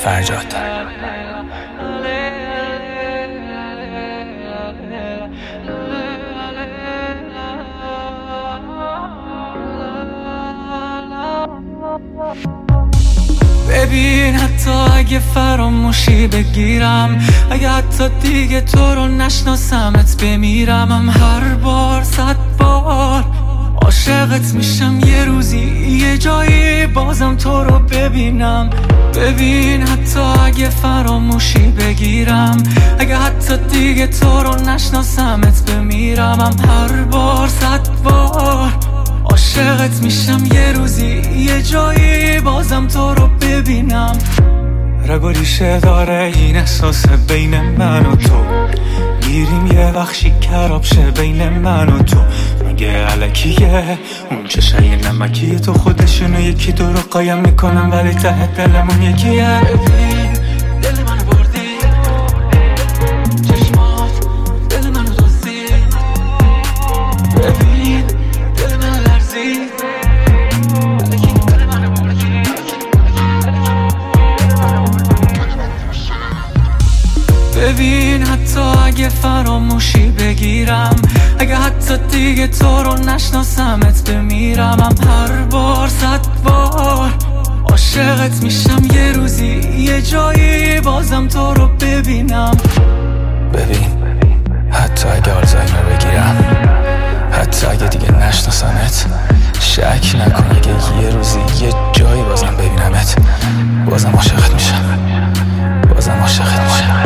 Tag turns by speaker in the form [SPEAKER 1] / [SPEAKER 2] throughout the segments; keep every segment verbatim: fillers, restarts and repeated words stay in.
[SPEAKER 1] فرجاد.
[SPEAKER 2] ببین حتی اگه فراموشی بگیرم، اگه حتی دیگه تو رو نشناسمت بمیرم، هم هر بار صد بار عاشقت میشم، یه روزی یه جایی بازم تو رو ببینم. ببین حتی اگه فراموشی بگیرم، اگه حتی دیگه تو رو نشناسمت بمیرم، هم هر بار صد بار عاشقت میشم، یه روزی یه جایی بازم تو رو ببینم. رگ و ریشه داره این احساس بین من و تو، میریم یه بخشی کراب شه بین من و تو. مگه علکیه اون چشای نمکی تو، خودشونو یکی دو رو قایم میکنم ولی ته دلمون یکیه. ببین دل منو بردی، چشمات دل منو دزدی، ببین دل منو لرزی، دل منو بردی. ببین حتی اگه فراموشی بگیرم، اگه حتی دیگه تو رو نشناسمت بمیرم، هم هر بار صد بار عاشقت میشم، یه روزی یه جایی بازم تو رو ببینم.
[SPEAKER 1] ببین حتی اگه آلزایمر بگیرم، حتی اگه دیگه نشناسمت، شک نکن اگه یه روزی یه جایی بازم ببینمت، بازم عاشقت میشم، بازم عاشقت میشم.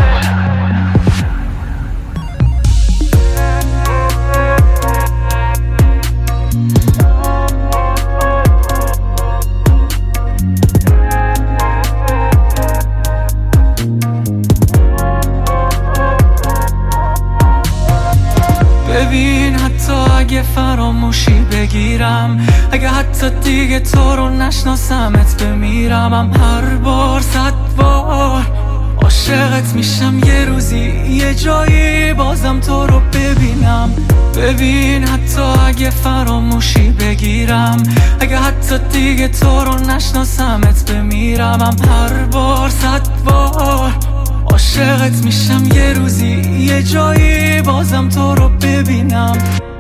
[SPEAKER 2] ببین حتی اگه فراموشی بگیرم، اگه حتی دیگه تو رو نشناسمت بمیرم، هم هر بار صد بار عاشقت میشم، یه روزی یه جایی بازم تو رو ببینم. ببین حتی اگه فراموشی بگیرم، اگه حتی دیگه تو رو نشناسمت بمیرم، هم هر بار صد بار عاشقت میشم، یه روزی یه جایی بازم تو رو ببینم.